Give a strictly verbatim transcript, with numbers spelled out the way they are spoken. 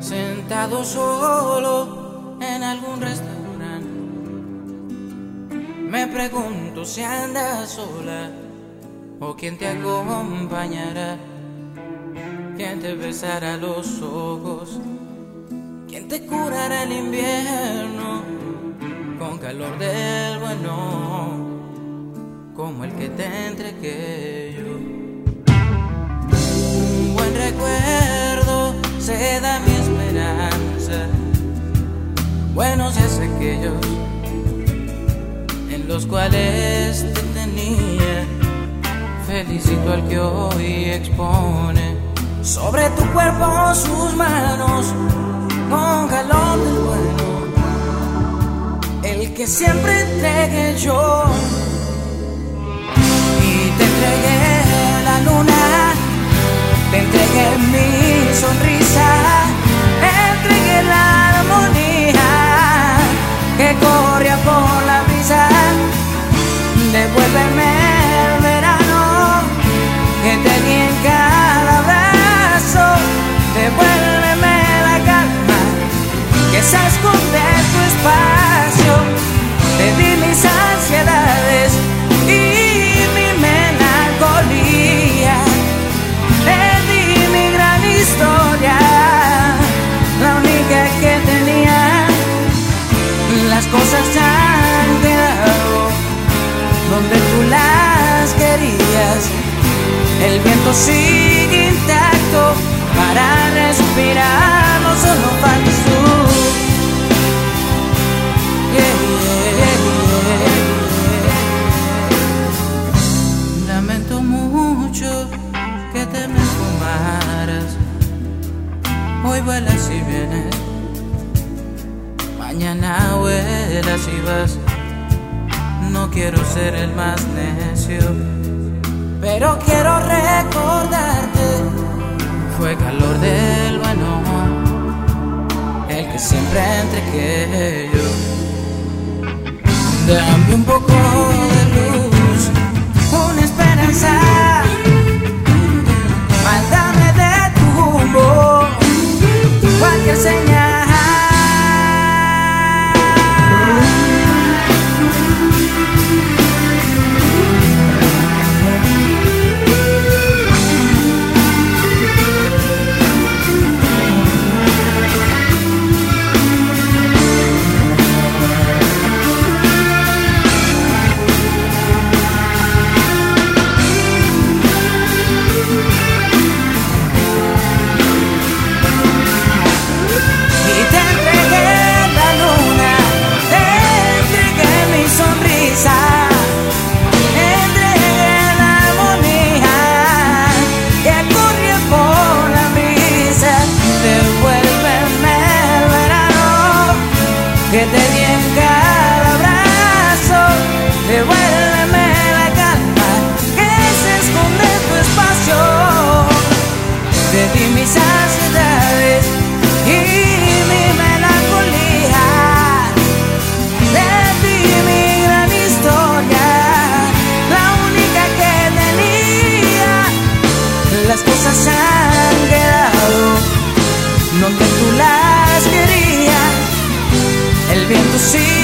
sentado solo en algún restaurante. Me pregunto si andas sola o quién te acompañará, quién te besará los ojos, quién te curará el invierno con calor del bueno, como el que te entregué yo. Un buen recuerdo se da mi esperanza, buenos es aquellos en los cuales te tenía. Felicito al que hoy expone sobre tu cuerpo sus manos con calor del bueno, el que siempre entregué yo. Y te entregué la luna, te entregué mi sonrisa, entregué la armonía que corría por la brisa. Devuélveme el verano que te di en cada abrazo, devuélveme la calma que se esconde en tu espacio. Te di mis ansiedades y mi melancolía, te di mi gran historia, la única que tenía. Las cosas han quedado donde tú las querías, el viento sigue intacto para respirar, no solo faltas tú. Yeah, yeah, yeah. Lamento mucho que te me fumaras, hoy vuelas y vienes, mañana vuelas y vas. No quiero ser el más necio, pero quiero recordarte, fue calor del bueno, el que siempre entregué yo. Dame un poco de luz, una esperanza, mándame de tu humor cualquier señal. Que te di en cada abrazo, devuélveme la calma que se esconde en tu espacio. Te di mis ansiedades y mi melancolía, te di mi gran historia, la única que tenía. Las cosas han quedado donde tú las querías, el viento sigue